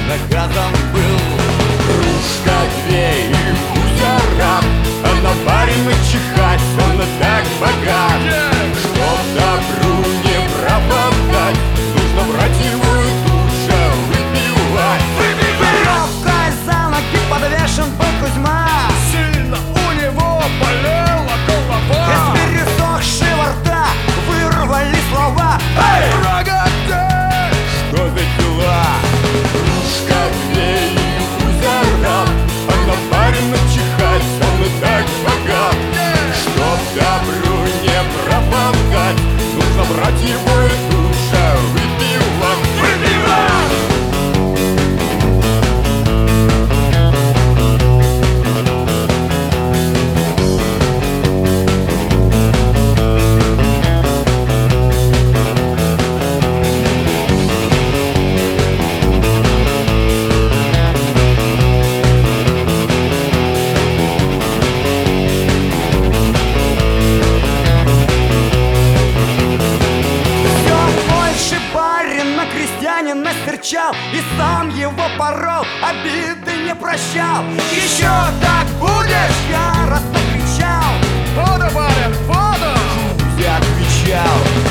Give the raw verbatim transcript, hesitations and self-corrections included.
наказан был. Кружка две и пусть рад, а на барина чихать он так богат. Чтоб добру не пропадать, нужно брать его и тут же выпивать. Веревкой за ноги подвешен был Кузьма. Сильно у него болела голова. Из пересохшего рта вырвали слова: Эй, Рогатей! Что за дела? Кружка две и пусть рад, а на барина чихать он и так богат. Чтоб добру не пропадать, нужно брать его и тут же выпивать. Выпивать! Крестьянин настерчал и сам его порол, обиды не прощал. Еще так будешь, яростно кричал. Вода, барин, вода! Я отвечал: